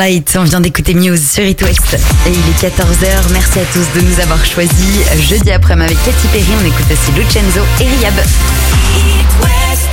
Right, on vient d'écouter Muse sur It West et il est 14h. Merci à tous de nous avoir choisis. Jeudi après-midi avec Katy Perry, on écoute aussi Lucenzo et Riab. It West.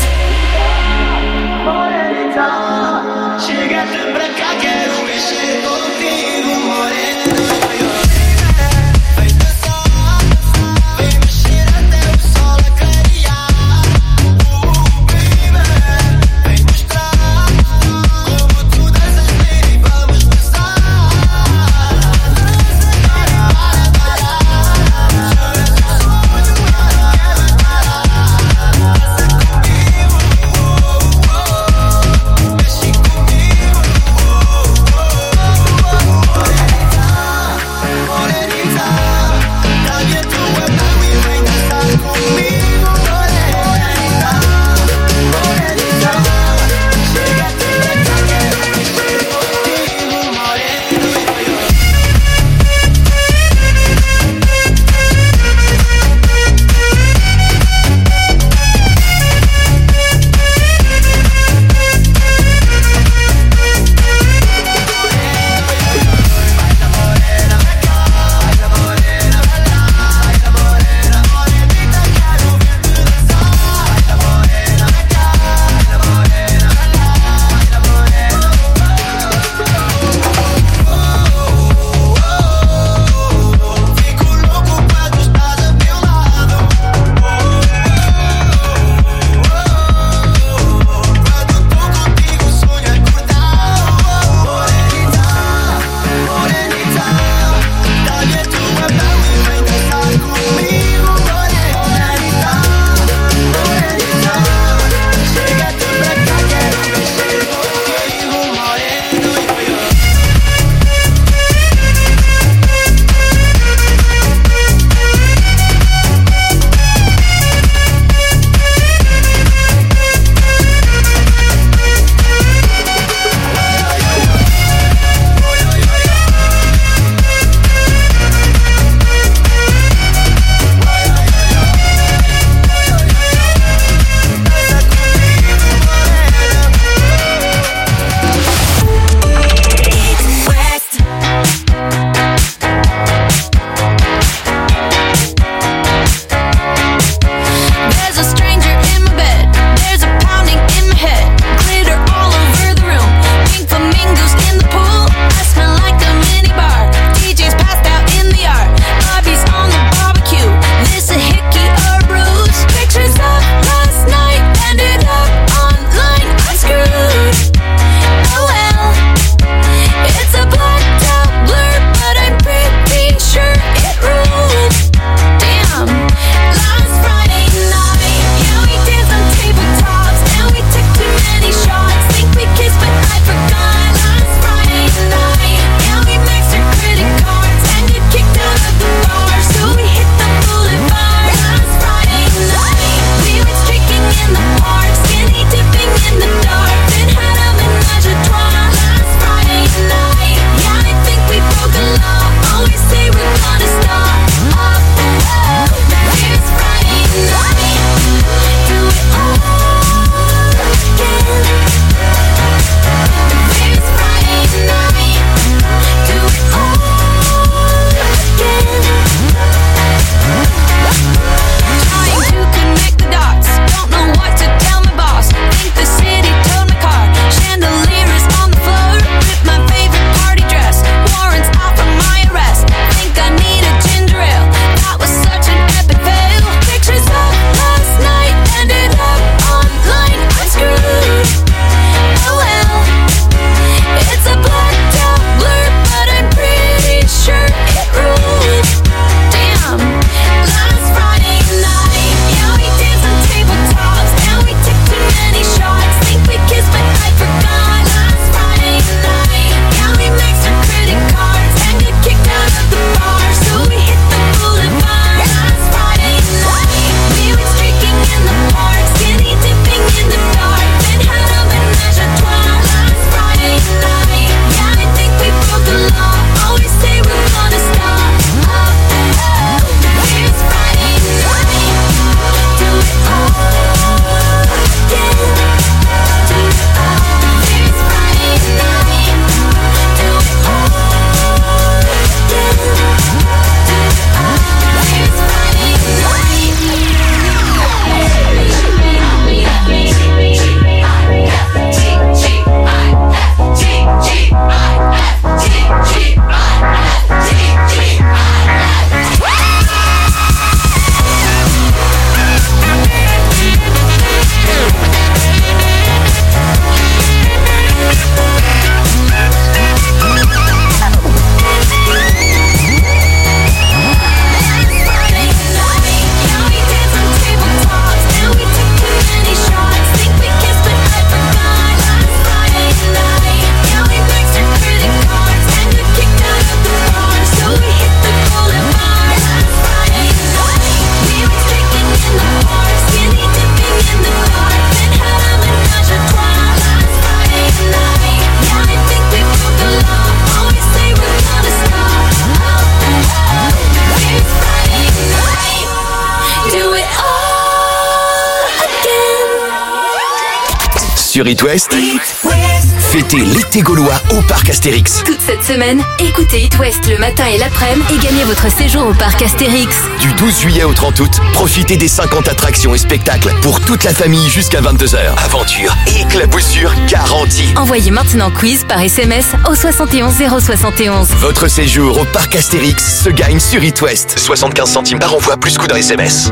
Sur It West, fêtez l'été gaulois au parc Astérix. Toute cette semaine, écoutez It West le matin et l'après-midi et gagnez votre séjour au parc Astérix. Du 12 juillet au 30 août, profitez des 50 attractions et spectacles pour toute la famille jusqu'à 22h. Aventure et éclaboussure garantie. Envoyez maintenant quiz par SMS au 71 071. Votre séjour au parc Astérix se gagne sur It West. 75 centimes par envoi plus coût d'un SMS.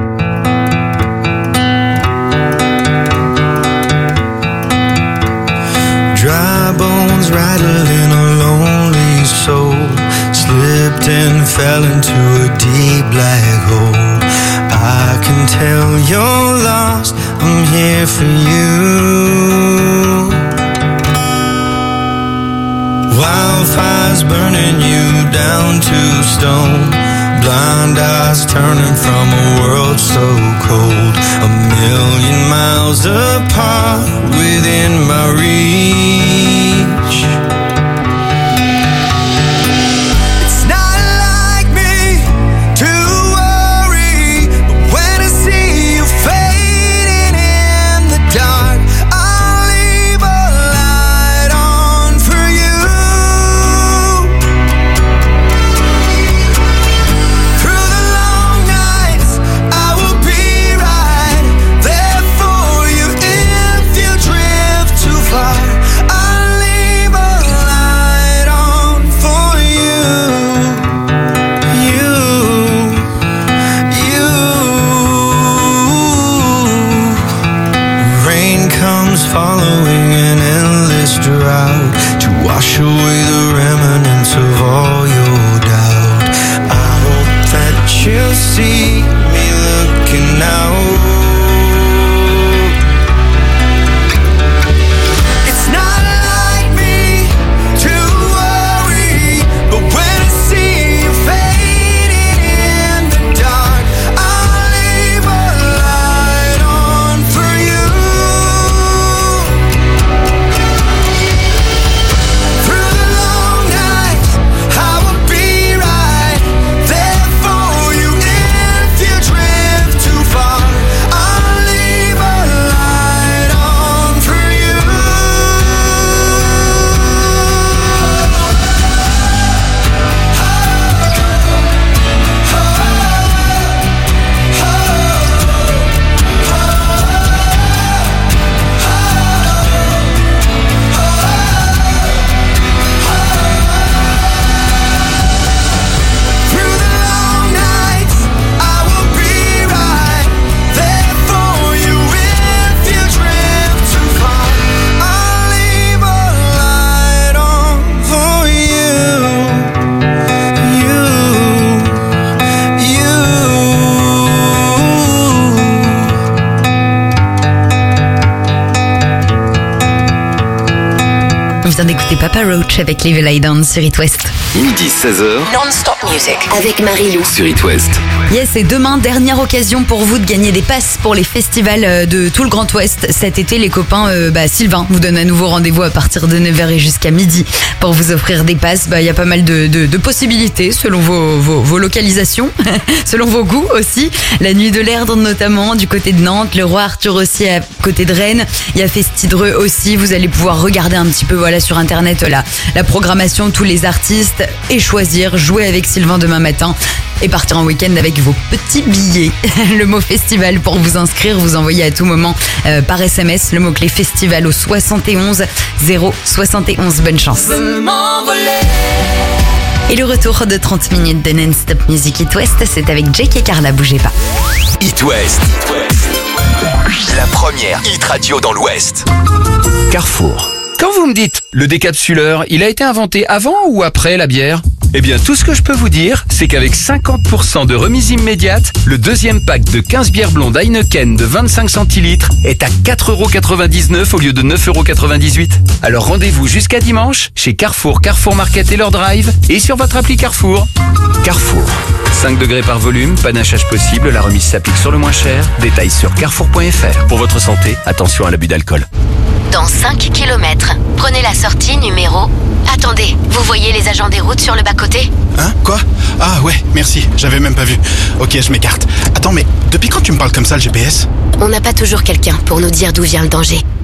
Dry bones rattling a lonely soul, slipped and fell into a deep black hole. I can tell you're lost, I'm here for you. Wildfires burning you down to stone, blind eyes turning from a world so cold. 1,000,000 miles apart within my reach. It's not like me to worry, but when I see you fading in the dark, I'll leave a light on for you. Through the long nights, I will be right there for you. If you drift too far, I'll leave a light on for you. Rain comes following an endless drought to wash away the remnants of all your doubt. I hope that you'll see me looking out. It's not like me to worry, but when I see you fading in the dark, I'll leave a light on for you. Through the long nights, I will be right there for you. If you drift too far, I'll leave a light on for you. Through the long nights, I will be right there for you. If you drift too far, I'll leave a light on for you. On vient d'écouter Papa Roach avec Live a Lie Down sur It West. Midi 16h Non-stop music avec Marie-Lou. sur It West. Yes, et demain, dernière occasion pour vous de gagner des passes pour les festivals de tout le Grand Ouest. Cet été, les copains, Sylvain vous donne à nouveau rendez-vous à partir de 9h et jusqu'à midi pour vous offrir des passes. Il y a pas mal de possibilités selon vos localisations, selon vos goûts aussi. La Nuit de l'Erdre notamment, du côté de Nantes, le Roi Arthur aussi à côté de Rennes. Il y a Festidreux aussi. Vous allez pouvoir regarder un petit peu sur Internet la programmation, tous les artistes et choisir, jouer avec Sylvain demain matin et partir en week-end avec vos petits billets. Le mot festival pour vous inscrire, vous envoyez à tout moment par SMS le mot-clé festival au 71 071. Bonne chance. Et le retour de 30 minutes de non-stop music It West, c'est avec Jake et Carla, bougez pas. It West. La première hit radio dans l'Ouest. Carrefour. Quand vous me dites le décapsuleur, il a été inventé avant ou après la bière ? Eh bien, tout ce que je peux vous dire, c'est qu'avec 50% de remise immédiate, le deuxième pack de 15 bières blondes Heineken de 25 centilitres est à 4,99€ au lieu de 9,98€. Alors rendez-vous jusqu'à dimanche chez Carrefour, Carrefour Market et leur drive et sur votre appli Carrefour. Carrefour. 5 degrés par volume, panachage possible, la remise s'applique sur le moins cher. Détails sur carrefour.fr. Pour votre santé, attention à l'abus d'alcool. Dans 5 km, prenez la sortie numéro... Attendez, vous voyez les agents des routes sur le bas-côté ? Hein ? Quoi ? Ah ouais, merci, j'avais même pas vu. Ok, je m'écarte. Attends, mais depuis quand tu me parles comme ça, le GPS ? On n'a pas toujours quelqu'un pour nous dire d'où vient le danger.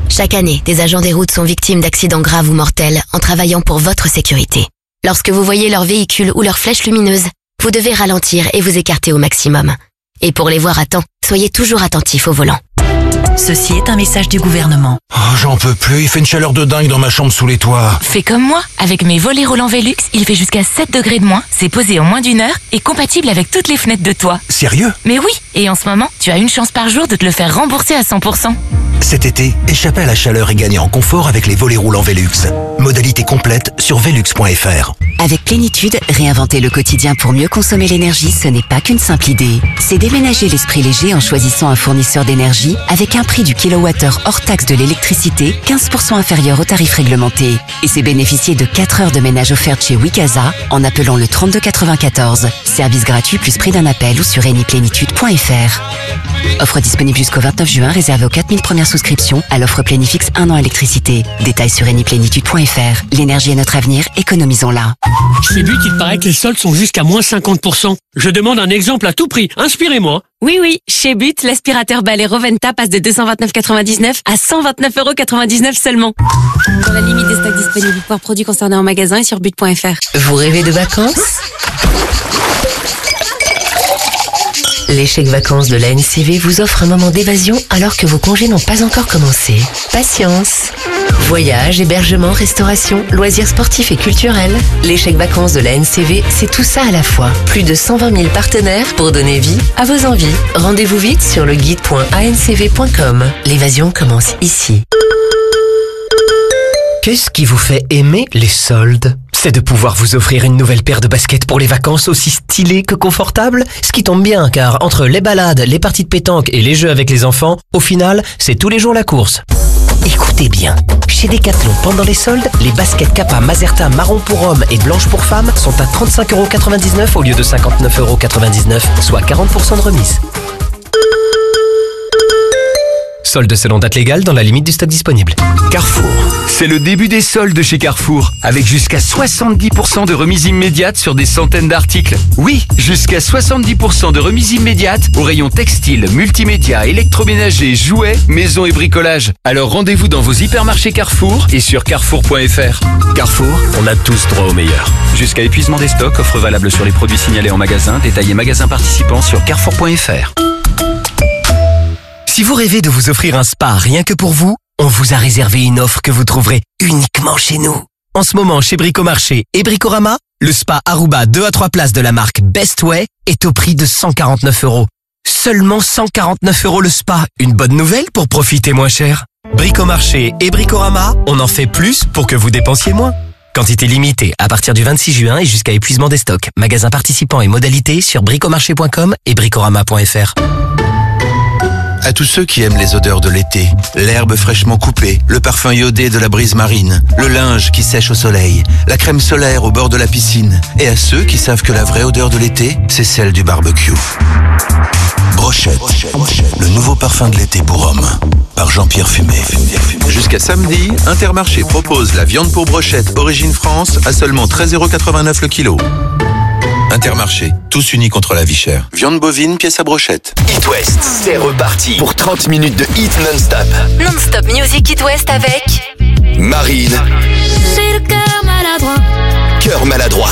Chaque année, des agents des routes sont victimes d'accidents graves ou mortels en travaillant pour votre sécurité. Lorsque vous voyez leur véhicule ou leur flèche lumineuse, vous devez ralentir et vous écarter au maximum. Et pour les voir à temps, soyez toujours attentifs au volant. Ceci est un message du gouvernement. Oh, j'en peux plus, il fait une chaleur de dingue dans ma chambre sous les toits. Fais comme moi, avec mes volets roulants Velux, il fait jusqu'à 7 degrés de moins, c'est posé en moins d'1 heure et compatible avec toutes les fenêtres de toit. Sérieux? Mais oui, et en ce moment, tu as une chance par jour de te le faire rembourser à 100%. Cet été, échappez à la chaleur et gagnez en confort avec les volets roulants Velux. Modalité complète sur velux.fr. Avec Plénitude, réinventer le quotidien pour mieux consommer l'énergie, ce n'est pas qu'une simple idée. C'est déménager l'esprit léger en choisissant un fournisseur d'énergie avec un prix du kilowattheure hors taxe de l'électricité 15% inférieur au tarif réglementé. Et c'est bénéficier de 4 heures de ménage offertes chez Wikaza en appelant le 3294. Service gratuit plus prix d'un appel ou sur eniplénitude.fr. Offre disponible jusqu'au 29 juin, réservée aux 4000 premières souscriptions à l'offre Plénifix 1 an électricité. Détails sur eniplénitude.fr. L'énergie est notre avenir, économisons-la. Chez But, il paraît que les soldes sont jusqu'à moins 50%. Je demande un exemple à tout prix. Inspirez-moi. Oui, chez But, l'aspirateur balai Roventa passe de 229,99 à 129,99 seulement. Dans la limite des stocks disponibles, pour produits concernés en magasin et sur but.fr. Vous rêvez de vacances ? Les chèques vacances de la NCV vous offrent un moment d'évasion alors que vos congés n'ont pas encore commencé. Patience. Voyages, hébergement, restauration, loisirs sportifs et culturels. Les chèques vacances de la NCV, c'est tout ça à la fois. Plus de 120 000 partenaires pour donner vie à vos envies. Rendez-vous vite sur le guide.ancv.com. L'évasion commence ici. Qu'est-ce qui vous fait aimer les soldes ? C'est de pouvoir vous offrir une nouvelle paire de baskets pour les vacances aussi stylées que confortables. Ce qui tombe bien car entre les balades, les parties de pétanque et les jeux avec les enfants, au final, c'est tous les jours la course. Écoutez bien, chez Decathlon, pendant les soldes, les baskets Kappa Mazerta marron pour hommes et blanche pour femmes sont à 35,99€ au lieu de 59,99€, soit 40% de remise. Solde selon date légale dans la limite du stock disponible. Carrefour. C'est le début des soldes chez Carrefour, avec jusqu'à 70% de remise immédiate sur des centaines d'articles. Oui, jusqu'à 70% de remise immédiate au rayon textile, multimédia, électroménager, jouets, maison et bricolage. Alors rendez-vous dans vos hypermarchés Carrefour et sur carrefour.fr. Carrefour, on a tous droit au meilleur. Jusqu'à épuisement des stocks, offre valable sur les produits signalés en magasin, détaillés magasin participant sur carrefour.fr. Si vous rêvez de vous offrir un spa rien que pour vous, on vous a réservé une offre que vous trouverez uniquement chez nous. En ce moment, chez Bricomarché et Bricorama, le spa Aruba 2 à 3 places de la marque Best Way est au prix de 149€. Seulement 149€ le spa. Une bonne nouvelle pour profiter moins cher. Bricomarché et Bricorama, on en fait plus pour que vous dépensiez moins. Quantité limitée à partir du 26 juin et jusqu'à épuisement des stocks. Magasins participants et modalités sur bricomarché.com et bricorama.fr. À tous ceux qui aiment les odeurs de l'été, l'herbe fraîchement coupée, le parfum iodé de la brise marine, le linge qui sèche au soleil, la crème solaire au bord de la piscine, et à ceux qui savent que la vraie odeur de l'été, c'est celle du barbecue. Brochette, le nouveau parfum de l'été pour hommes, par Jean-Pierre Fumé. Jusqu'à samedi, Intermarché propose la viande pour brochette Origine France à seulement 13,89€ le kilo. Intermarché, tous unis contre la vie chère. Viande bovine, pièce à brochette. It West, c'est reparti pour 30 minutes de hit non-stop. Non-stop Music It West avec Marine. J'ai le cœur maladroit. Cœur maladroit.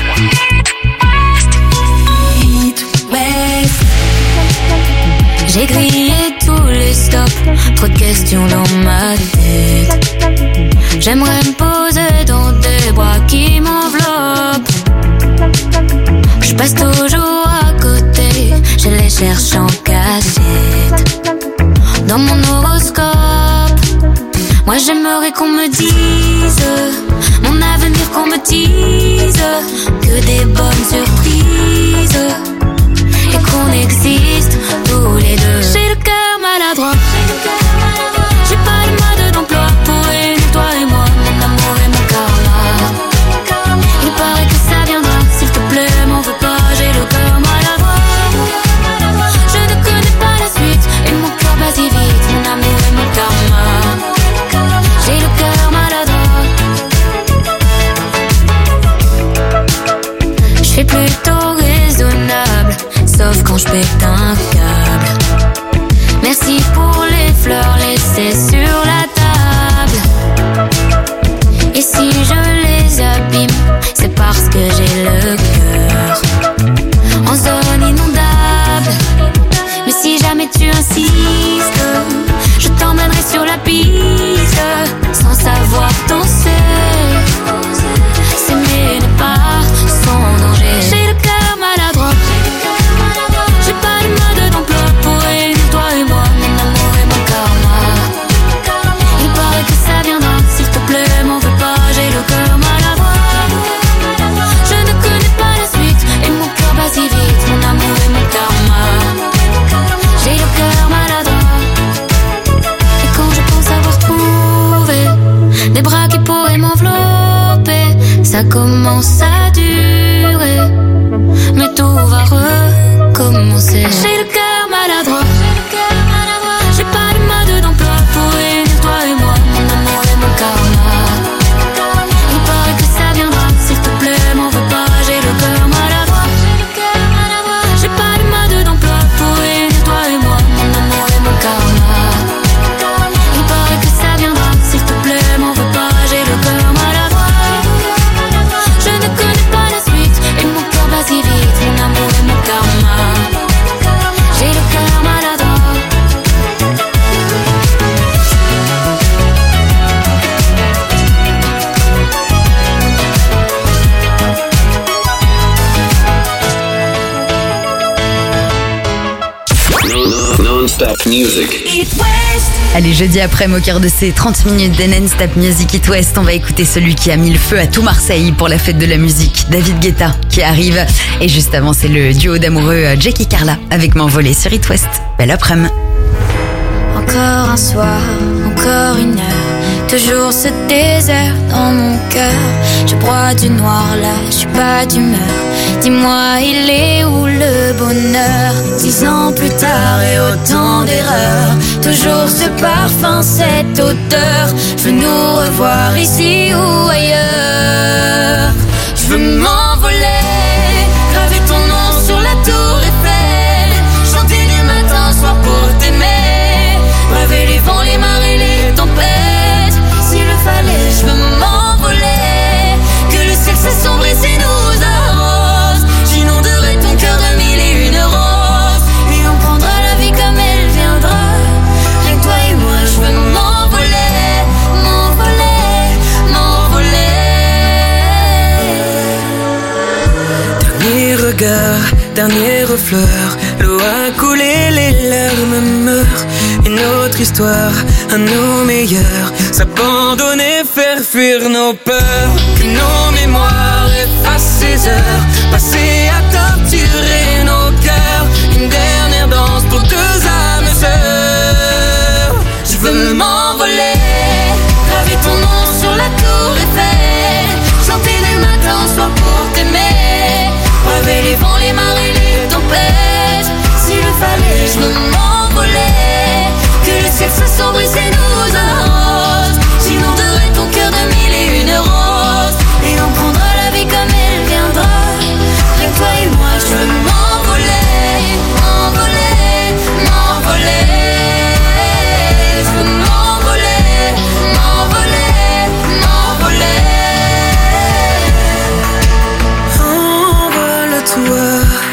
It West. J'ai grillé tous les stops. Trop de questions dans ma tête. J'aimerais me poser dans des bras qui m'enveloppent. Je passe toujours à côté, je les cherche en cachette. Dans mon horoscope, moi j'aimerais qu'on me dise mon avenir, qu'on me dise que des bonnes surprises et qu'on existe tous les deux. J'ai le cœur maladroit, j'ai pas le mode d'emploi pour une, toi et moi, mon amour et mon karma. Il paraît que ça viendra, s'il te plaît, m'en veux pas, j'ai le cœur maladroit. Je ne connais pas la suite, et mon cœur bat si vite, mon amour et mon karma. J'ai le cœur maladroit. Je suis plutôt raisonnable, sauf quand je pète un câble. Merci pour les fleurs laissées sur la table. ça commence à durer, mais tout va recommencer. J'ai le cœur maladroit, j'ai pas de mode d'emploi pour réunir toi et moi, mon amour et mon karma. Il paraît que ça viendra, s'il te plaît, m'en veux pas, j'ai le cœur maladroit. J'ai pas de mode d'emploi pour réunir toi et moi, mon amour et mon karma. Il paraît que ça viendra, s'il te plaît, m'en veux pas, j'ai le cœur maladroit. Je ne connais pas la suite et mon cœur bat si vite, mon amour et mon karma. J'ai le cœur maladroit. Non-stop music. Allez, jeudi après, au cœur de ces 30 minutes de Non-Stop Music It West, on va écouter celui qui a mis le feu à tout Marseille pour la fête de la musique, David Guetta, qui arrive. Et juste avant, c'est le duo d'amoureux Jackie Carla avec M'envoler sur It West. Belle après-midi. Encore un soir, encore une heure, toujours ce désert dans mon cœur. Je broie du noir là, je suis pas d'humeur. Dis-moi, il est où le bonheur? 10 ans plus tard et autant d'erreurs, toujours ce parfum, cette odeur. Je veux nous revoir ici ou ailleurs. Je veux m'envoler, graver ton nom sur la tour Eiffel, chanter du matin au soir pour t'aimer, braver les vents, les marées, les tempêtes. S'il le fallait, je veux m'envoler, que le ciel s'assombrisse et nous arrose. J'inonderai ton cœur de mille et une roses, et on prendra la vie comme elle viendra. Rien que toi et moi, je veux m'envoler, m'envoler, m'envoler. Dernier regard, dernier refleur, l'eau a coulé, les larmes meurent. Une autre histoire, à nos meilleurs, s'abandonner, faire fuir nos peurs. Que nos mémoires effacent ces heures passées à torturer nos cœurs. Une dernière danse pour deux âmes sœurs. Je veux m'envoler, graver ton nom sur la tour Eiffel, chanter du matin au soir pour t'aimer, braver les vents, les marées, les tempêtes. S'il le fallait, je veux m'envoler, que le ciel s'assombrisse et nous arrose. J'inonderai ton cœur de mille et une roses, et on prendra la vie comme elle viendra. Rien que toi et moi, je veux m'envoler, m'envoler, m'envoler. Je veux m'envoler, m'envoler, m'envoler. Envole-toi,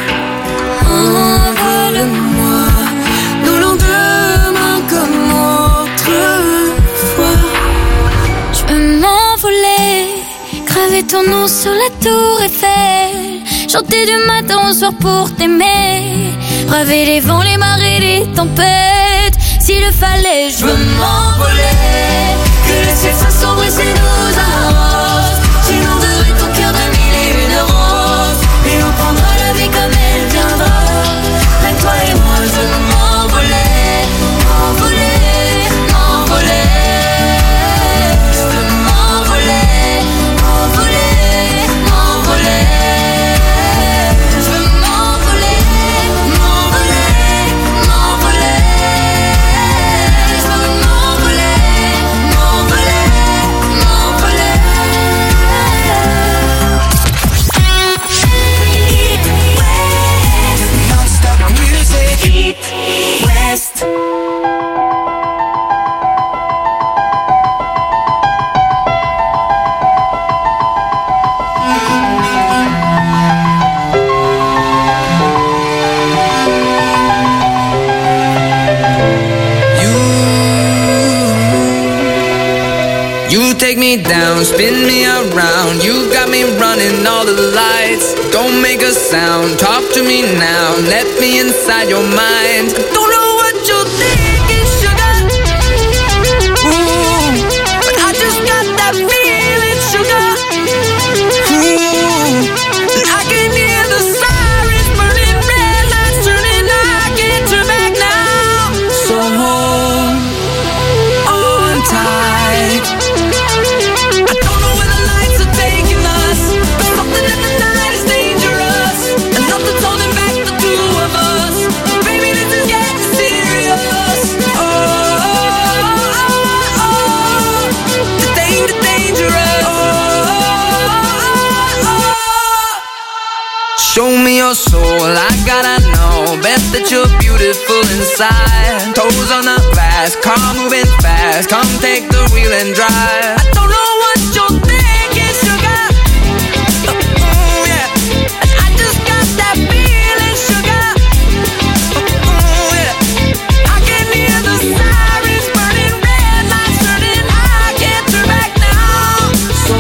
envole-moi, nos lendemains comme autrefois. Je veux m'envoler, graver ton nom sur la tour Eiffel, chanter du matin au soir pour t'aimer, braver les vents, les marées, les tempêtes. S'il le fallait, je veux m'envoler, que le ciel s'assombrisse et nous arrose. J'inonderai ton cœur de mille et une roses, et on prendra la vie comme elle viendra. Rien que toi et moi, je veux m'envoler, m'envoler, m'envoler. Je veux m'envoler, m'envoler, m'envoler. Je veux m'envoler, m'envoler, m'envoler. Je veux m'envoler, m'envoler, m'envoler. Non-stop music. It West. You take me down, spin me around. You got me running all the lights. Don't make a sound, talk to me now. Let me inside your mind. I don't know what you're thinking, sugar. Ooh, but I just got that feeling, sugar. Ooh, and I can hear the sirens burning, red lights turning. I can't turn back now. So hold on tight. I don't know where the lights are taking us. that you're beautiful inside. Toes on the glass, car moving fast. Come take the wheel and drive. I don't know what you're thinking, sugar. Yeah. And I just got that feeling, sugar. Yeah. I can hear the sirens burning, red lights turning. I can't turn back now. So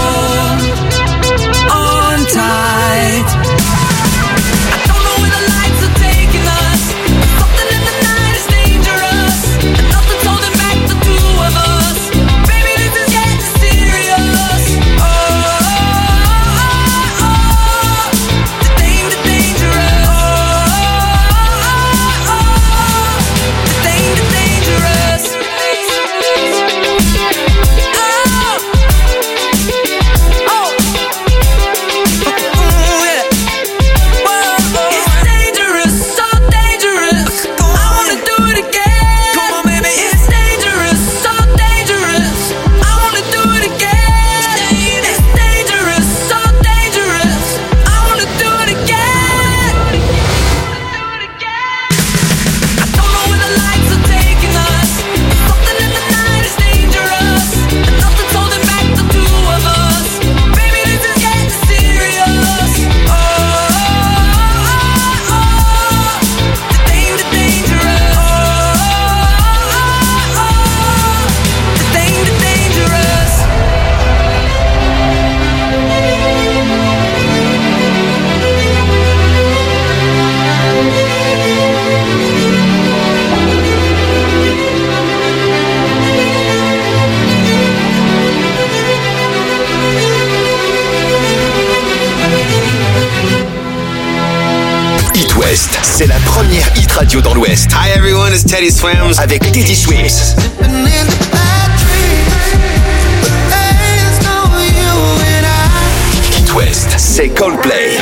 on tight. I don't know where the lights are taking us. Something in the night is dangerous, and nothing's holding back the two of us. Baby, this is getting serious. Oh, the dangerous. The dangerous. It's dangerous, so dangerous. I wanna do it again. Come on, baby. It's dangerous, so dangerous. I wanna do it again. It's dangerous, so dangerous. I wanna do it again. I don't know where the lights are taking us. Something in the night is dangerous, and nothing's holding back the two of us. Baby, this is getting serious. Oh, the dangerous. The dangerous. It West, c'est la première hit radio dans l'Ouest. Hi everyone, it's Teddy Swims. Avec Teddy Swims. It West, c'est Coldplay.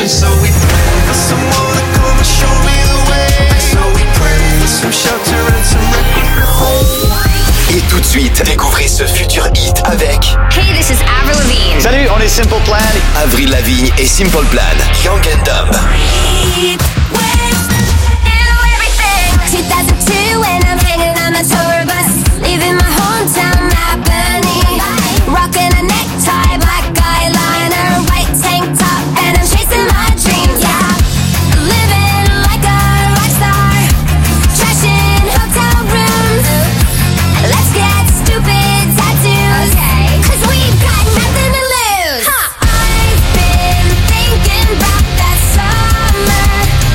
Et tout de suite, découvrez ce futur hit avec Hey, this is Avril Lavigne. Salut, on est Simple Plan. Avril Lavigne et Simple Plan. Young and Dumb. 2002 when I'm hanging on the tour bus, leaving my hometown Albany, rocking a necktie, black eyeliner, white tank top, and I'm chasing my dreams. Yeah, living like a rock star, trashing hotel rooms. Let's get stupid tattoos, okay, 'cause we've got nothing to lose. I've been thinking about that summer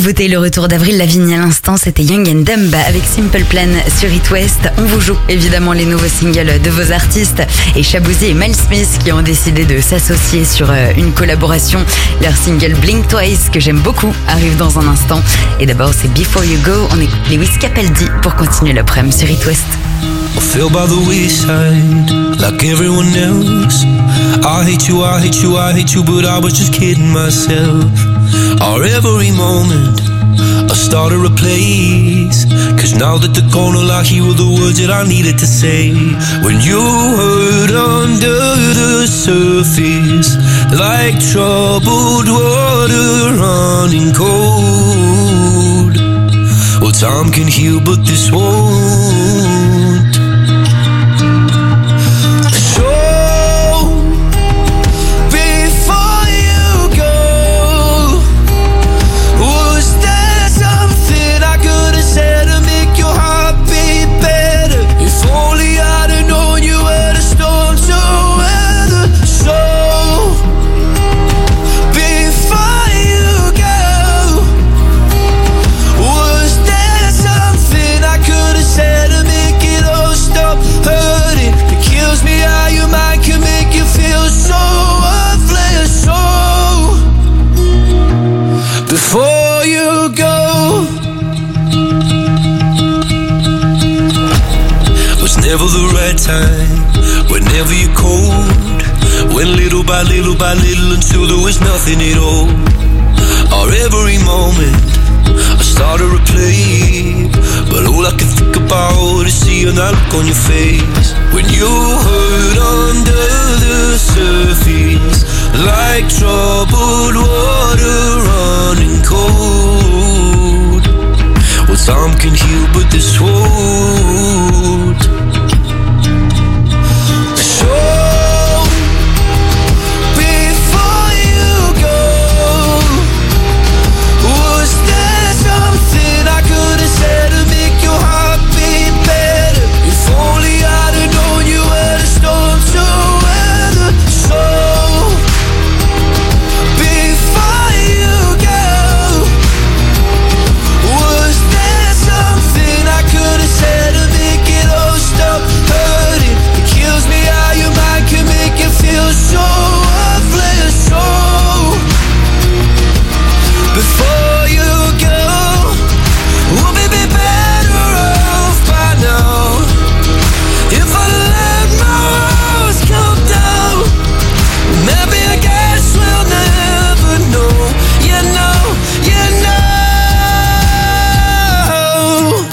nouveauté, le retour d'Avril Lavigne à l'instant, c'était Young and Dumb avec Simple Plan sur It West. On vous joue évidemment les nouveaux singles de vos artistes et Shaboozey et Miles Smith qui ont décidé de s'associer sur une collaboration. Leur single Blink Twice, que j'aime beaucoup, arrive dans un instant. Et d'abord c'est Before You Go, on écoute Lewis Capaldi pour continuer l'après-midi sur It West. I fell by the wayside, like everyone else. I hate you, I hate you, I hate you, but I was just kidding myself. Our every moment, I started a place. Cause now that they're gone, all I hear were the words that I needed to say. When you hurt under the surface, like troubled water running cold. Well, time can heal, but this won't. Before you go, was never the right time, whenever you're cold. Went little by little by little until there was nothing at all. Our every moment, I started to play, but all I can think about is seeing that look on your face. When you hurt under the surface, like troubled water running cold. Well, time can heal, but this won't. So, before you go, was there something I could have said to make your heart beat better? If only I'd have known you were the storm to weather. So before you go, we'll be better off by now. If I let my walls come down, maybe I guess we'll never know. You know, you know.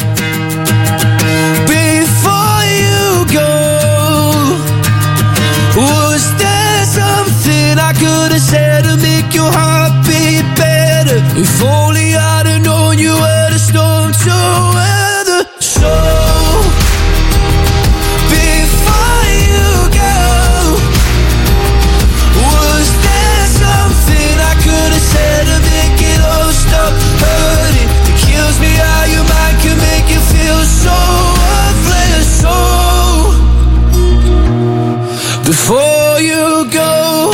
Before you go, was there something I could have said to make your heart beat better? If only I'd have known you were the storm to weather. So, before you go, was there something I could have said to make it all stop hurting? It kills me how your mind can make you feel so worthless. So, before you go,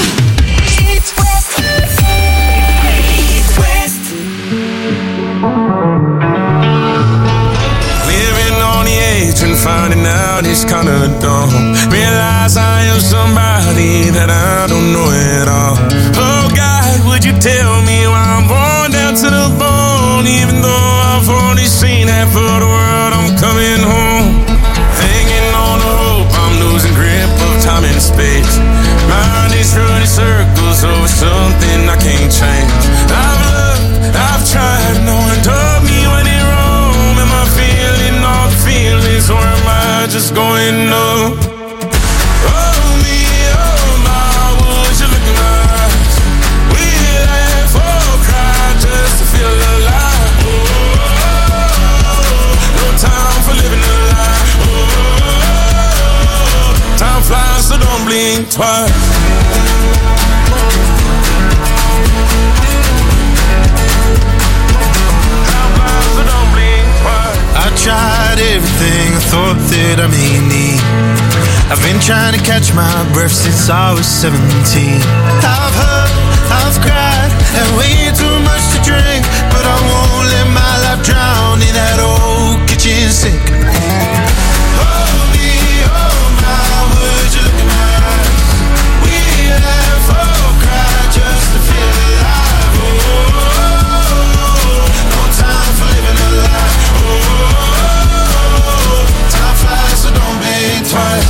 and finding out it's kinda dumb. Realize I am somebody that I don't know at all. Oh God, would you tell me why I'm worn down to the bone? Even though I've only seen half of the world, I'm coming home. Hanging on to hope, I'm losing grip of time and space. Mind is running circles over something I can't change. I've looked, I've tried, no one told me when it wrong. Am I feeling all the feelings, or am I just going numb? Oh me, oh my, would you look in my eyes? We laugh or cry just to feel alive. No time for living a lie. Time flies, so don't blink twice. I tried everything I thought that I may need. I've been trying to catch my breath since I was 17. I've hurt, I've cried, and way too much to drink, but I won't let my life drown in that old kitchen sink. Hold me, oh my, would you look in my eyes? We laugh or cry just to feel alive. Oh, no time for living a lie. Oh, time flies, so don't blink twice.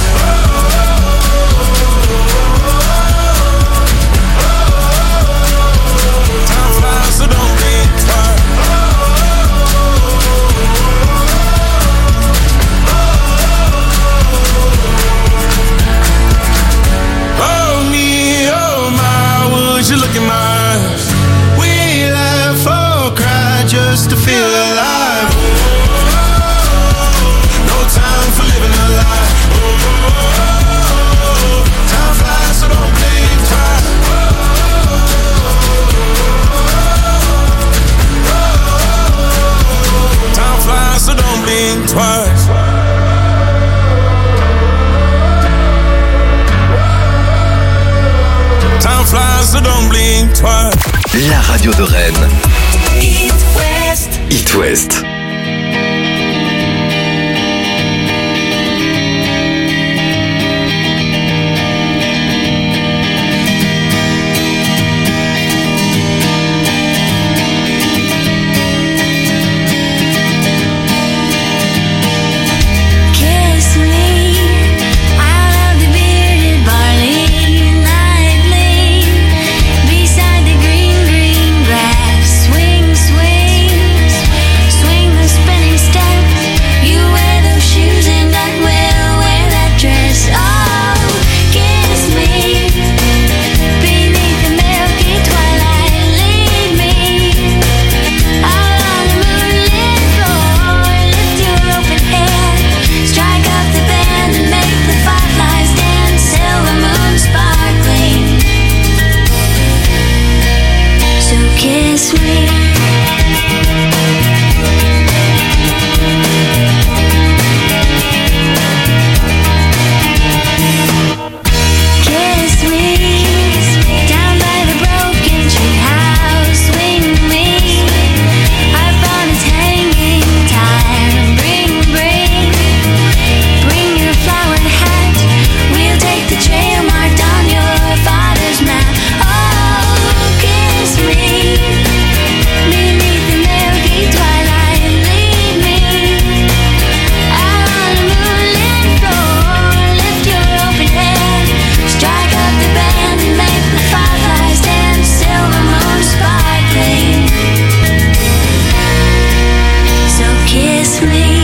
Time flies, so don't blink twice. Oh me, oh my, would you look in my eyes? We laugh or cry just to feel alive. No time for living a lie. Time flies, so don't blink twice. Time flies, so don't blink twice. Time flies, so don't blink twice. La radio de Rennes. It West. It West. Kiss me out of the bearded barley nightly, beside the green, green grass. Swing, swing, swing the spinning step. You wear those shoes and I will wear that dress. Oh, kiss me beneath the milky twilight. Lead me out on the moonlit floor. Lift your open hand, strike up the band and make the fireflies dance. Silver moon sparkling. So kiss me. Kiss me down by the broken tree house. Swing me up on its hanging tire. Bring your flowered hat. We'll take the trail marked on your father's map. Oh, kiss me beneath the milky twilight. Lead me out on the moonlit floor. Lift your open hand, strike up the band and make the fireflies dance. Silver moon sparkling. So kiss me.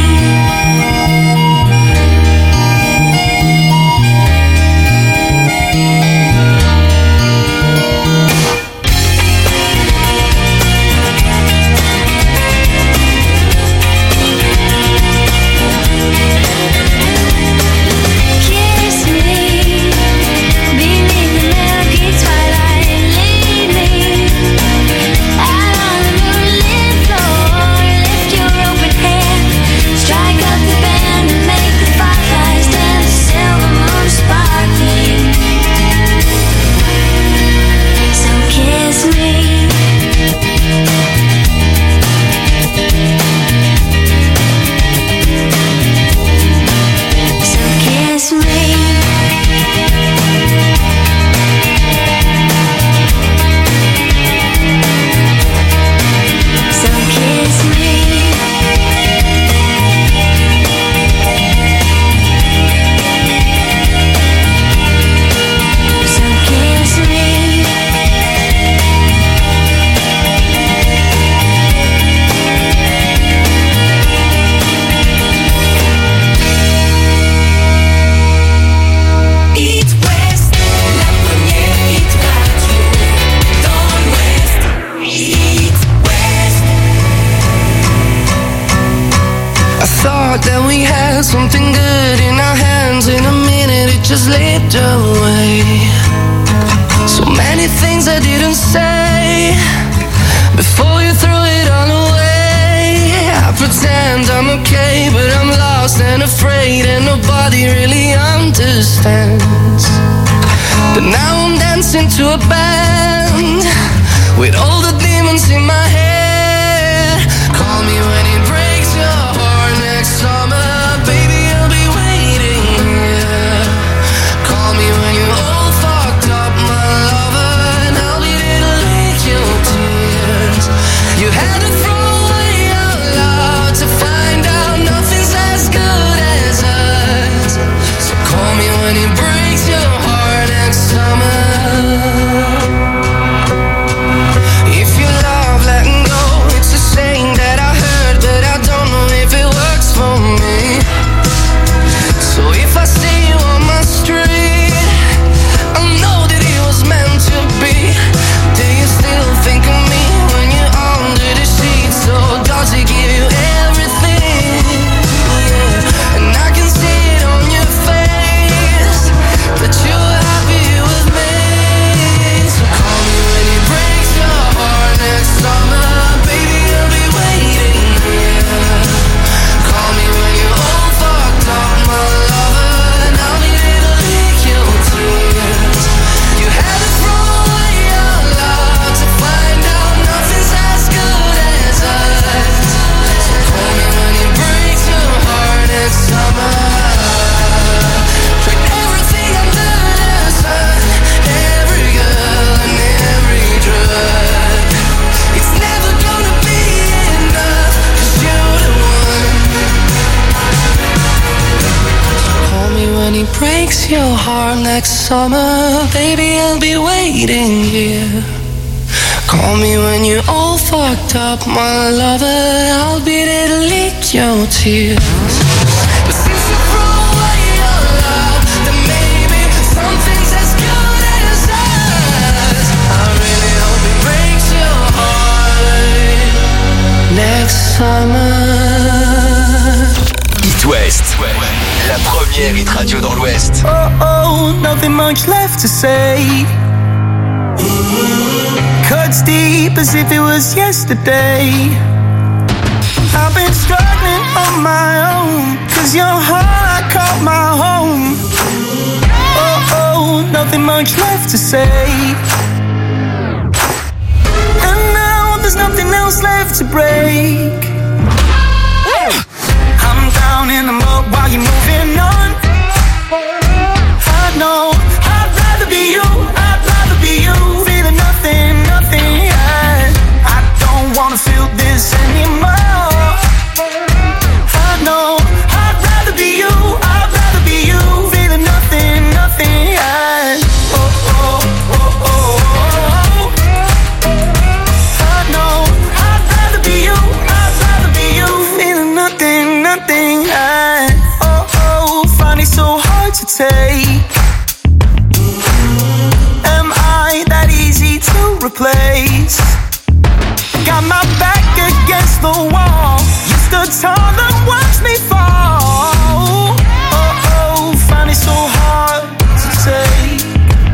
Kiss me beneath the milky twilight. Lead me out on the moonlit floor. Lift your open hand, strike up the band and make the fireflies dance. Silver moon sparkling. So kiss me. So kiss me. So kiss me. So kiss me. It West, la première hit radio dans l'Ouest. It West. I thought that we had something good in our hands. In a minute it just slipped away. So many things I didn't say before you threw it all away. I pretend I'm okay, but I'm lost and afraid, and nobody really understands. But now I'm dancing to a band with all the demons in my head. car next summer, baby, I'll be waiting here. Call me when you're all fucked up, my lover, I'll be there to lick your tears. But since you throw away your love, then maybe something's as good as us. I really hope it breaks your heart next summer. It West, la première hit radio dans l'Ouest. Oh, nothing much left to say. Cuts deep as if it was yesterday. I've been struggling on my own, 'cause your heart caught my home. Oh, nothing much left to say. And now there's nothing else left to break. I'm down in the mud while you're moving on. I know I'd rather be you, I'd rather be you. Feeling nothing, nothing, yeah. I don't wanna feel this anymore. I know I'd rather be you, I'd rather be you. Feeling nothing, nothing, yeah. Oh. I know I'd rather be you, I'd rather be you. Feeling nothing, nothing, yeah. Oh, find it so hard to take. Am I that easy to replace? Got my back against the wall. You stood tall and watched me fall. Oh, find it so hard to take.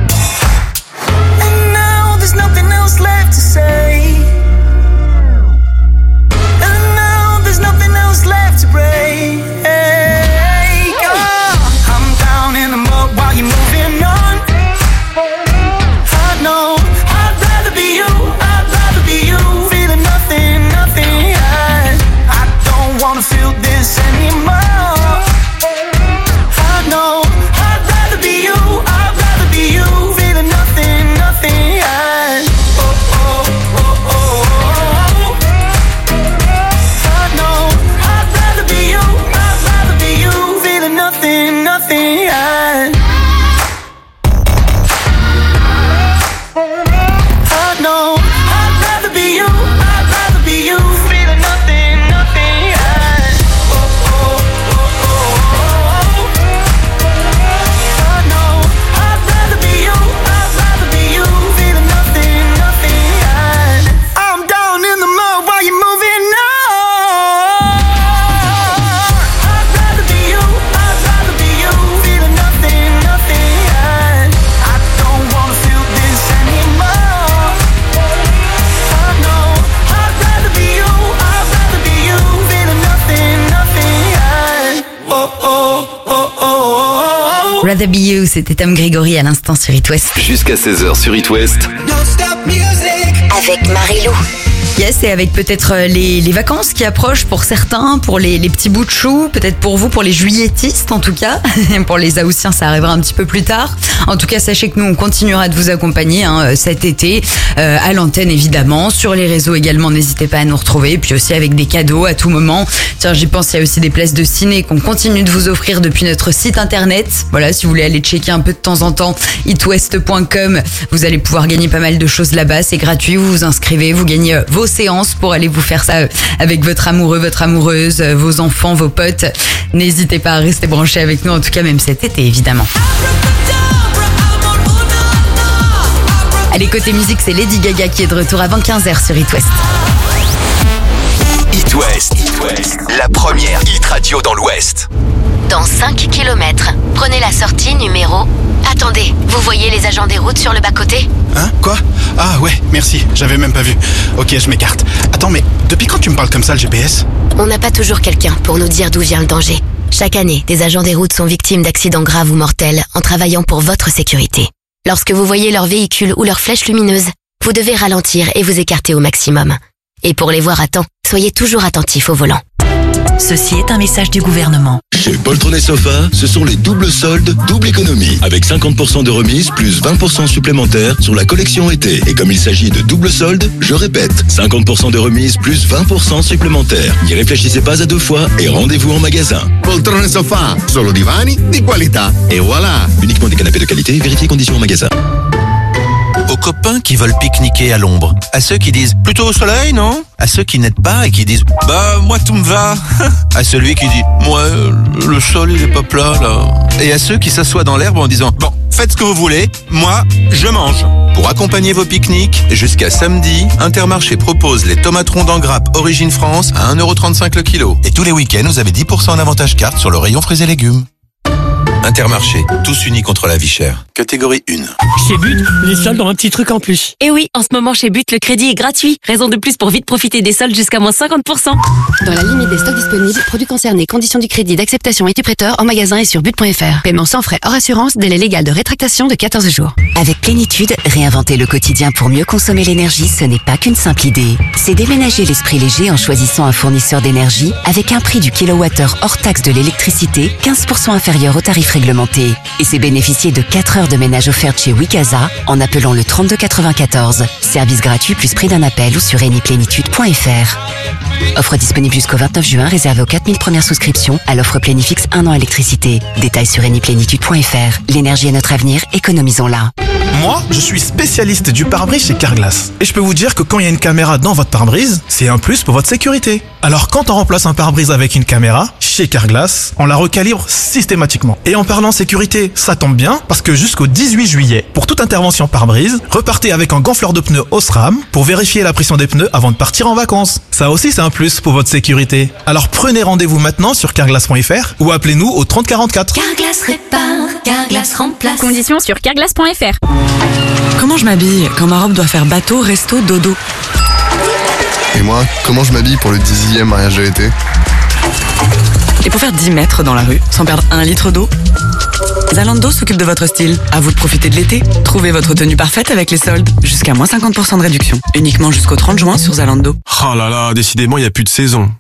And now there's nothing else left to say. And now there's nothing else left to break. Oh, I'm down in the mud while you're moving on. I know I'd rather be you, I'd rather be you. Feeling nothing, nothing, yeah. I don't wanna feel this anymore. I know I'd rather be you, I'd rather be you. Feeling nothing, nothing, yeah. Oh. I know I'd rather be you, I'd rather be you. Feeling nothing, nothing, yeah. I know I'd rather be you, I'd rather be you. Feeling nothing, nothing, yeah. Oh. I know I'd rather be you, I'd rather be you. Feeling nothing, nothing, yeah. I'm down in the mud while you're moving on. I'd rather be you, I'd rather be you. Feeling nothing, nothing, yeah. I don't wanna feel this anymore. I know I'd rather be you, I'd rather be you. Feeling nothing, nothing, yeah. Oh. Rather Be You, c'était Tom Grégory à l'instant sur It West. Jusqu'à 16h sur It West. Avec Marie-Lou. Yes, et avec peut-être les vacances qui approchent pour certains, pour les petits bouts de chou, peut-être pour vous, pour les juilletistes en tout cas. Pour les Haussiens, ça arrivera un petit peu plus tard. En tout cas, sachez que nous, on continuera de vous accompagner cet été, à l'antenne évidemment, sur les réseaux également, n'hésitez pas à nous retrouver, et puis aussi avec des cadeaux à tout moment. Tiens, j'y pense, il y a aussi des places de ciné qu'on continue de vous offrir depuis notre site internet. Voilà, si vous voulez aller checker un peu de temps en temps, itwest.com, vous allez pouvoir gagner pas mal de choses là-bas, c'est gratuit, vous vous inscrivez, vous gagnez vos séances pour aller vous faire ça avec votre amoureux, votre amoureuse, vos enfants, vos potes. N'hésitez pas à rester branchés avec nous, en tout cas même cet été évidemment. Allez, côté musique, c'est Lady Gaga qui est de retour avant 15h sur It West. It West, la première hit radio dans l'Ouest. Dans 5 km, prenez la sortie numéro... Attendez, vous voyez les agents des routes sur le bas-côté ? Hein? Quoi? Ah ouais, merci, j'avais même pas vu. Ok, je m'écarte. Attends, mais depuis quand tu me parles comme ça, le GPS? On n'a pas toujours quelqu'un pour nous dire d'où vient le danger. Chaque année, des agents des routes sont victimes d'accidents graves ou mortels en travaillant pour votre sécurité. Lorsque vous voyez leur véhicule ou leur flèche lumineuse, vous devez ralentir et vous écarter au maximum. Et pour les voir à temps, soyez toujours attentifs au volant. Ceci est un message du gouvernement. Chez Poltron Sofa, ce sont les doubles soldes, double économie. Avec 50% de remise plus 20% supplémentaires sur la collection été. Et comme il s'agit de double soldes, je répète, 50% de remise plus 20% supplémentaires. N'y réfléchissez pas à deux fois et rendez-vous en magasin. Poltrone Sofa, solo divani di qualità. Et voilà. Uniquement des canapés de qualité, vérifiez conditions en magasin. Aux copains qui veulent pique-niquer à l'ombre. À ceux qui disent plutôt au soleil, non? À ceux qui n'aident pas et qui disent bah moi tout me va. À celui qui dit moi le sol il est pas plat là. Et à ceux qui s'assoient dans l'herbe en disant bon faites ce que vous voulez, moi je mange. Pour accompagner vos pique-niques, jusqu'à samedi, Intermarché propose les tomates rondes en grappe Origine France à 1,35€ le kilo. Et tous les week-ends vous avez 10% en avantage carte sur le rayon fruits et légumes. Intermarché, tous unis contre la vie chère. Catégorie 1. Chez But, les soldes ont un petit truc en plus. Et oui, en ce moment chez But, le crédit est gratuit. Raison de plus pour vite profiter des soldes jusqu'à moins 50%. Dans la limite des stocks disponibles, produits concernés, conditions du crédit, d'acceptation et du prêteur en magasin et sur but.fr. Paiement sans frais hors assurance, délai légal de rétractation de 14 jours. Avec Plénitude, réinventer le quotidien pour mieux consommer l'énergie, ce n'est pas qu'une simple idée. C'est déménager l'esprit léger en choisissant un fournisseur d'énergie avec un prix du kilowattheure hors taxe de l'électricité 15% inférieur au tarif réglementé. Et c'est bénéficier de 4 heures de ménage offertes chez Wikaza en appelant le 3294. Service gratuit plus prix d'un appel ou sur eniplénitude.fr. Offre disponible jusqu'au 29 juin, réservée aux 4000 premières souscriptions à l'offre Plénifix 1 an électricité. Détails sur eniplénitude.fr. L'énergie est notre avenir, économisons-la. Moi, je suis spécialiste du pare-brise chez Carglass. Et je peux vous dire que quand il y a une caméra dans votre pare-brise, c'est un plus pour votre sécurité. Alors quand on remplace un pare-brise avec une caméra, chez Carglass, on la recalibre systématiquement. Et en parlant sécurité, ça tombe bien, parce que jusqu'au 18 juillet, pour toute intervention pare-brise, repartez avec un gonfleur de pneus Osram pour vérifier la pression des pneus avant de partir en vacances. Ça aussi, c'est un plus pour votre sécurité. Alors prenez rendez-vous maintenant sur carglass.fr ou appelez-nous au 3044. Carglass répare, Carglass remplace. Conditions sur carglass.fr. Comment je m'habille quand ma robe doit faire bateau, resto, dodo? Et moi, comment je m'habille pour le 10e mariage de l'été? Et pour faire 10 mètres dans la rue, sans perdre 1 litre d'eau? Zalando s'occupe de votre style. À vous de profiter de l'été. Trouvez votre tenue parfaite avec les soldes. Jusqu'à moins 50% de réduction. Uniquement jusqu'au 30 juin sur Zalando. Oh là là, décidément, il n'y a plus de saison.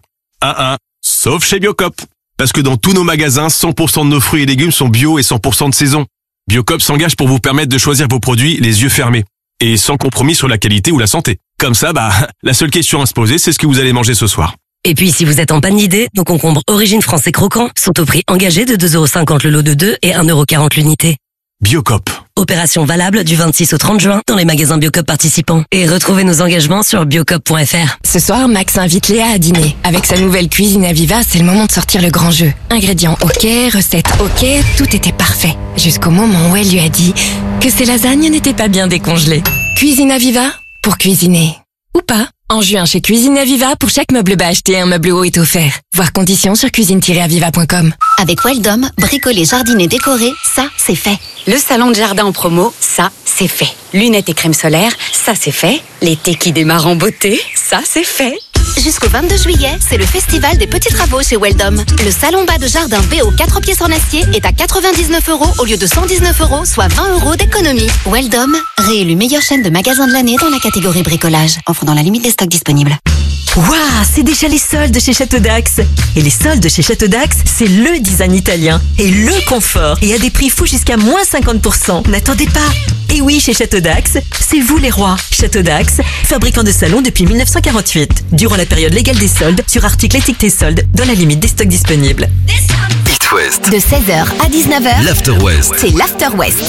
Sauf chez Biocop. Parce que dans tous nos magasins, 100% de nos fruits et légumes sont bio et 100% de saison. Biocop s'engage pour vous permettre de choisir vos produits les yeux fermés. Et sans compromis sur la qualité ou la santé. Comme ça, la seule question à se poser, c'est ce que vous allez manger ce soir. Et puis, si vous êtes en panne d'idées, nos concombres Origine France et Croquants sont au prix engagé de 2,50€ le lot de 2 et 1,40€ l'unité. Biocop. Opération valable du 26 au 30 juin dans les magasins Biocop participants. Et retrouvez nos engagements sur biocop.fr. Ce soir, Max invite Léa à dîner. Avec sa nouvelle cuisine Aviva, c'est le moment de sortir le grand jeu. Ingrédients ok, recettes ok, tout était parfait. Jusqu'au moment où elle lui a dit que ses lasagnes n'étaient pas bien décongelées. Cuisine Aviva, pour cuisiner. Ou pas. En juin, chez Cuisine Aviva, pour chaque meuble bas acheté, un meuble haut est offert. Voir conditions sur cuisine-aviva.com. Avec Weldom, bricoler, jardiner, décorer, ça, c'est fait. Le salon de jardin en promo, ça, c'est fait. Lunettes et crème solaire, ça, c'est fait. L'été qui démarre en beauté, ça, c'est fait. Jusqu'au 22 juillet, c'est le festival des petits travaux chez Weldom. Le salon bas de jardin BO 4 pièces en acier est à 99€ au lieu de 119€, soit 20€ d'économie. Weldom, réélu meilleure chaîne de magasins de l'année dans la catégorie bricolage. Offre dans la limite des stocks disponibles. Waouh, c'est déjà les soldes chez Château d'Axe. Et les soldes chez Château d'Axe, c'est le design italien et le confort. Et à des prix fous jusqu'à moins 50%. N'attendez pas. Et oui, chez Château d'Axe, c'est vous les rois. Château d'Axe, fabricant de salons depuis 1948. Durant la période légale des soldes, sur articles étiquetés soldes, dans la limite des stocks disponibles. It West. De 16h à 19h, L'After West. c'est l'After West.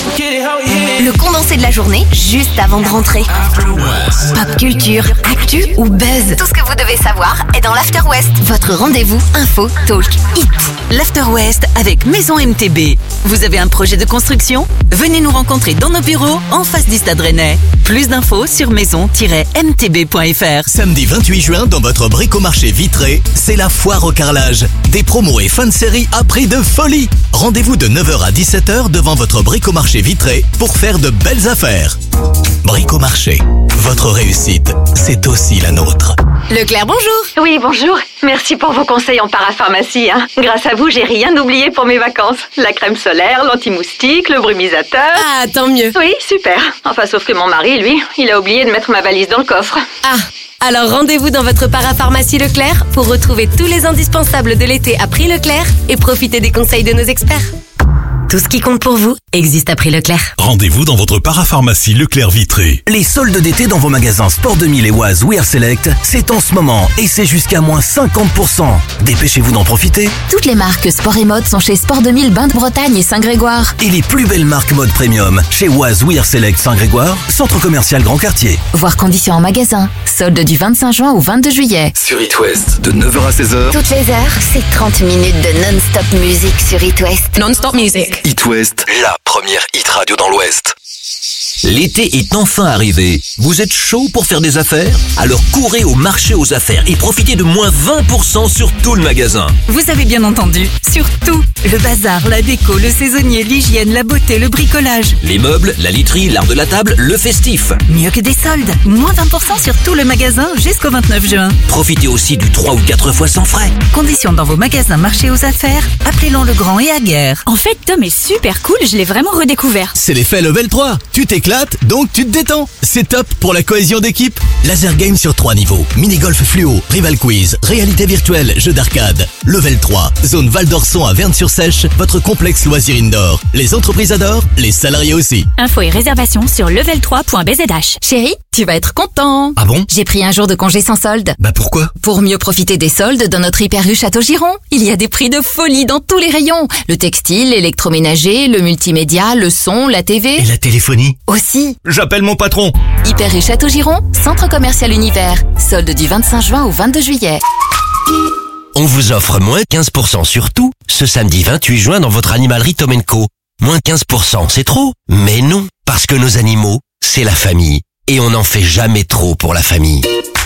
Le condensé de la journée, juste avant de rentrer. Pop culture, actu ou buzz. Tout ce que vous devez savoir est dans l'After West. Votre rendez-vous info, talk, hit. L'After West avec Maison MTB. Vous avez un projet de construction? Venez nous rencontrer dans nos bureaux en face du Stade Rennais. Plus d'infos sur maison-mtb.fr. Samedi 28 juin, dans votre bricomarché Vitré, c'est la foire au carrelage. Des promos et fins de série à prix de folie. Rendez-vous de 9h à 17h devant votre bricomarché Vitré pour faire de belles affaires. Bricomarché. Votre réussite, c'est aussi la nôtre. Leclerc, bonjour. Oui, bonjour. Merci pour vos conseils en parapharmacie. Grâce à vous, j'ai rien oublié pour mes vacances. La crème solaire, l'anti-moustique, le brumisateur. Ah, tant mieux. Oui, super. Enfin, sauf que mon mari, lui, il a oublié de mettre ma valise dans le coffre. Ah, alors rendez-vous dans votre parapharmacie Leclerc pour retrouver tous les indispensables de l'été à prix Leclerc et profiter des conseils de nos experts. Tout ce qui compte pour vous existe à prix Leclerc. Rendez-vous dans votre parapharmacie Leclerc Vitré. Les soldes d'été dans vos magasins Sport 2000 et Oise We Are Select, c'est en ce moment et c'est jusqu'à moins 50%. Dépêchez-vous d'en profiter. Toutes les marques sport et mode sont chez Sport 2000 Bain de Bretagne et Saint-Grégoire. Et les plus belles marques mode premium chez Oise We Are Select Saint-Grégoire, centre commercial Grand Quartier. Voir conditions en magasin. Solde du 25 juin au 22 juillet. Sur It West, de 9h à 16h. Toutes les heures, c'est 30 minutes de non-stop musique sur It West. Non-stop music. It West, la première hit radio dans l'Ouest. L'été est enfin arrivé. Vous êtes chaud pour faire des affaires? Alors courez au marché aux affaires et profitez de moins 20% sur tout le magasin. Vous avez bien entendu, sur tout. Le bazar, la déco, le saisonnier, l'hygiène, la beauté, le bricolage. Les meubles, la literie, l'art de la table, le festif. Mieux que des soldes. Moins 20% sur tout le magasin jusqu'au 29 juin. Profitez aussi du 3 ou 4 fois sans frais. Conditions dans vos magasins marché aux affaires. Appelez-Lon le Grand et Aguerre. En fait, Tom est super cool, je l'ai vraiment redécouvert. C'est l'effet Level 3. Tu t'éclates, donc tu te détends. C'est top pour la cohésion d'équipe. Laser game sur 3 niveaux. Mini-golf fluo, rival quiz, réalité virtuelle, jeu d'arcade. Level 3, zone Val d'Orson à Verne-sur-Sèche, votre complexe loisir indoor. Les entreprises adorent, les salariés aussi. Infos et réservations sur level3.bzh. Chérie, tu vas être content. Ah bon? J'ai pris un jour de congé sans solde. Bah pourquoi? Pour mieux profiter des soldes dans notre hyper rue Château-Giron. Il y a des prix de folie dans tous les rayons. Le textile, l'électroménager, le multimédia, le son, la TV. Et la téléphonie? Aussi. J'appelle mon patron. Hyper rue Château-Giron, centre commercial Univers. Solde du 25 juin au 22 juillet. On vous offre moins 15% sur tout ce samedi 28 juin dans votre animalerie Tom & Co. Moins 15%, c'est trop? Mais non, parce que nos animaux, c'est la famille. Et on n'en fait jamais trop pour la famille.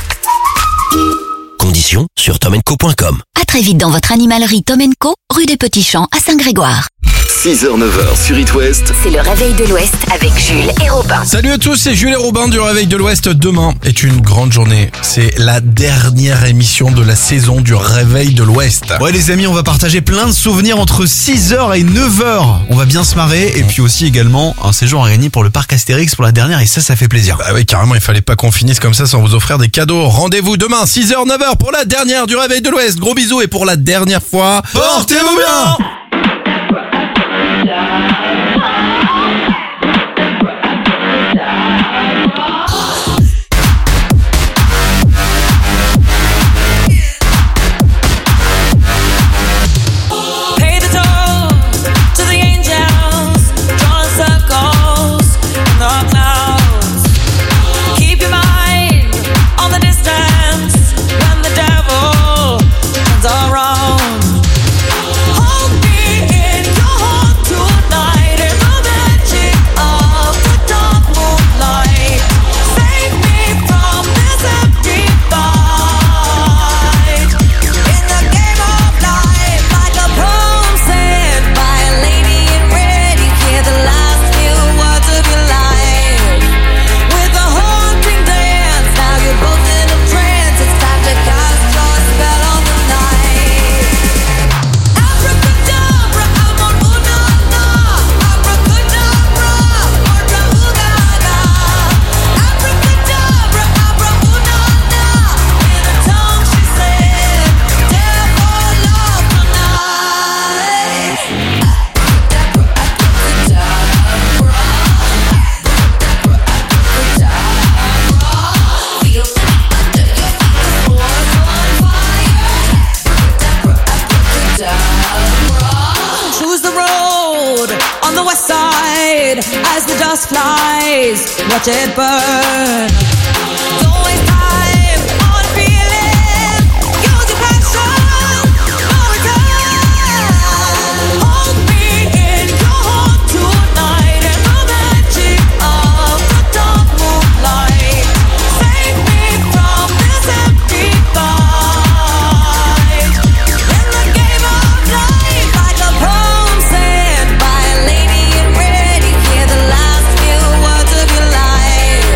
Conditions sur tomandco.com. À très vite dans votre animalerie Tom & Co, rue des Petits Champs à Saint-Grégoire. 6h, 9h sur It West. C'est le réveil de l'Ouest avec Jules et Robin. Salut à tous, c'est Jules et Robin du Réveil de l'Ouest. Demain est une grande journée. C'est la dernière émission de la saison du Réveil de l'Ouest. Ouais les amis, on va partager plein de souvenirs entre 6h et 9h. On va bien se marrer et puis aussi également un séjour à gagner pour le parc Astérix pour la dernière et ça fait plaisir. Bah oui, carrément, il fallait pas qu'on finisse comme ça sans vous offrir des cadeaux. Rendez-vous demain 6h, 9h pour la dernière du Réveil de l'Ouest. Gros bisous et pour la dernière fois, portez-vous bien! As the dust flies, watch it burn. Life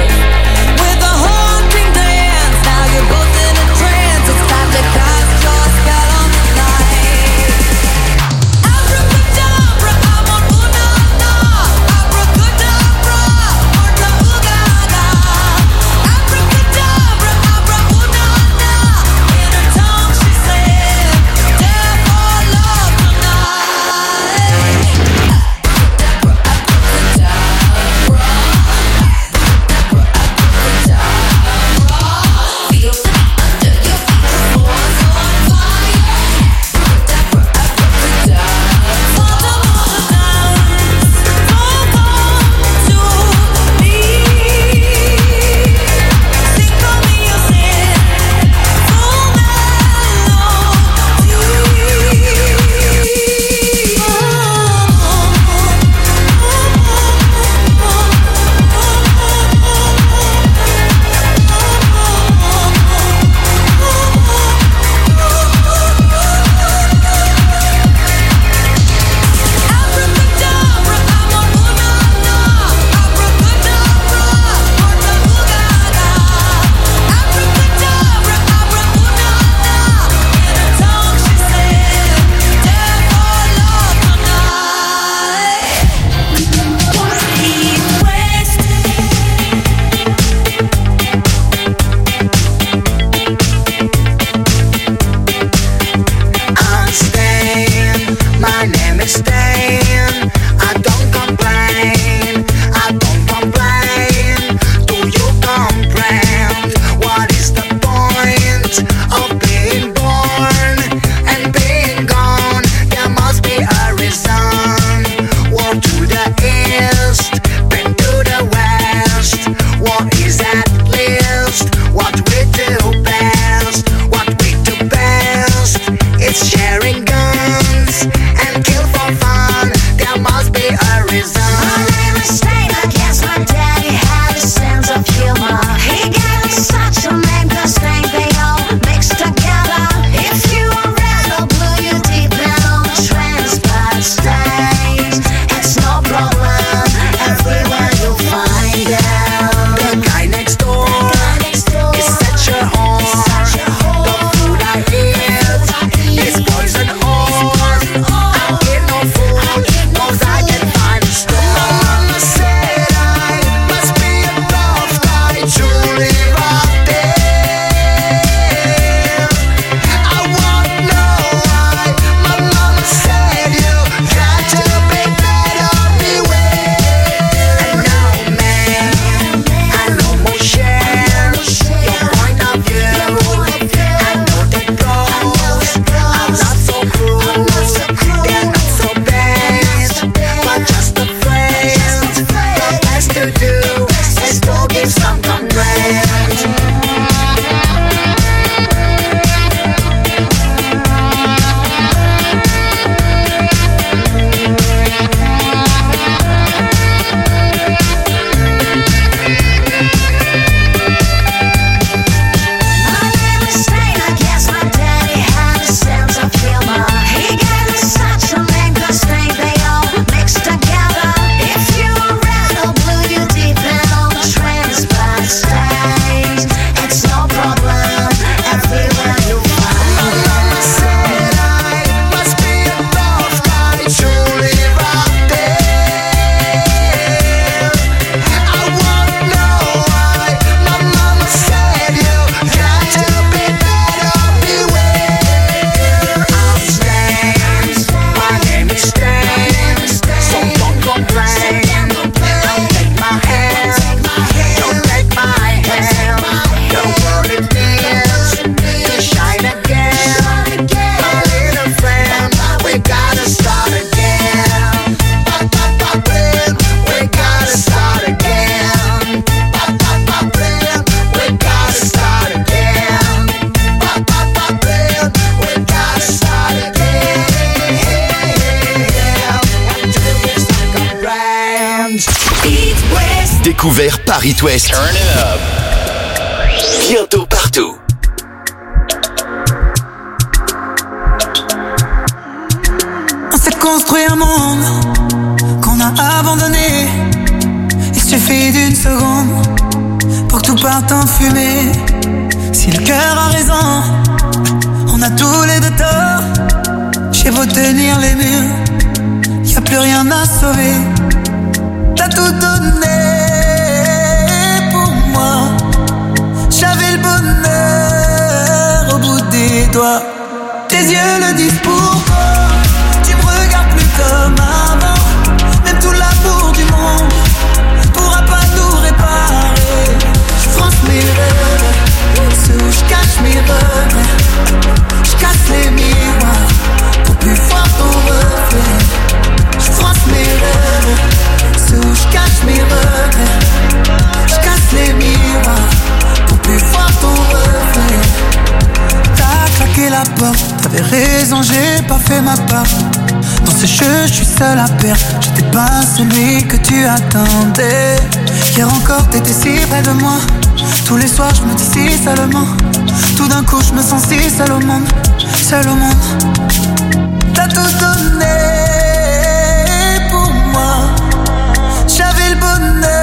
Esto que están tan Découvert par It West. Turn it up. Bientôt partout. On s'est construit un monde qu'on a abandonné. Il suffit d'une seconde pour que tout parte en fumée. Si le cœur a raison, on a tous les deux tort. J'ai beau tenir les murs, y a plus rien à sauver. T'as tout donné pour moi. J'avais le bonheur au bout des doigts. Tes yeux le disent pour toi. Tu me regardes plus comme avant. Même tout l'amour du monde pourra pas nous réparer. Je fronce mes rêves, ceux où je cache mes regrets. Je casse les miroirs pour plus voir ton reflet. Je fronce mes rêves, ceux où je cache mes regrets. Je casse les miroirs pour plus voir ton reflet. T'as claqué la porte, t'avais raison, j'ai pas fait ma part. Dans ce jeu, je suis seul à perdre. J'étais pas celui que tu attendais. Hier encore, t'étais si près de moi. Tous les soirs, je me dis si seulement. Tout d'un coup, je me sens si seul au monde. Seul au monde. T'as tout donné pour moi. J'avais le bonheur